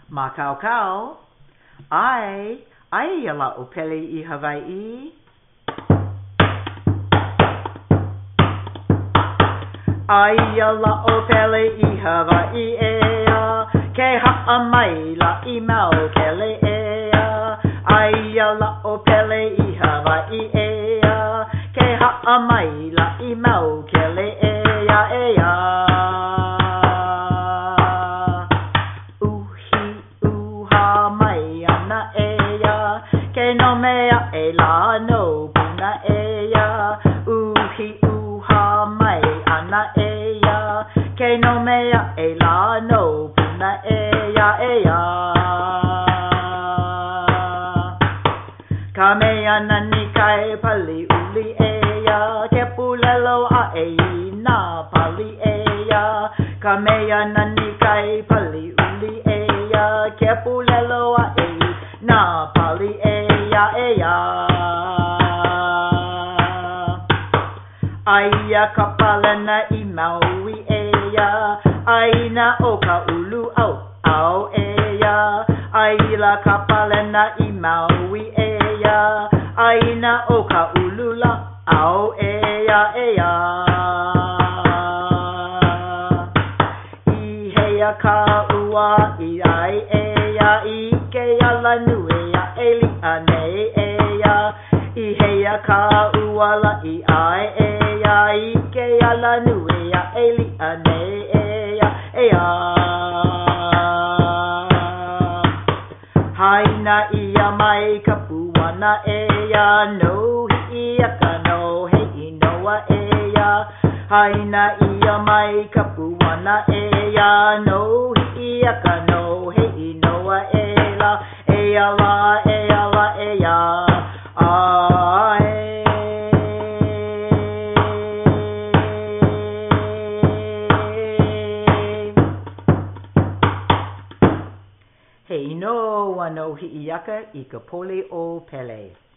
Makaukau. Ai yala o pele I Hawaii. Ai yala o pele I Hawaii ke ha'a mai la I mau kele Ai yala o pele I Hawaii ke ha'a mai la I mau kele Uhi uha mai ana ke no mea la no puna Uhi uha mai ana ke no mea la no puna Ka mea nani kai pali uli ke pulelo a na pali Ka mea nani kai pali uli ke pulelo a na pali Aia ka palana I Maui Aina o ka ulu au Aila ka palana I Maui Aina o ka ulula au I hea ka ua I ai I ke ala nue li anei I hea ka ua la I ai I ke ala nue li anei Haina ia mai ka puana no hi ka no hei noa Haina ia mai ka puana no hi ka no hei noa la Hei no wano hi'iaka I ka pole o pele.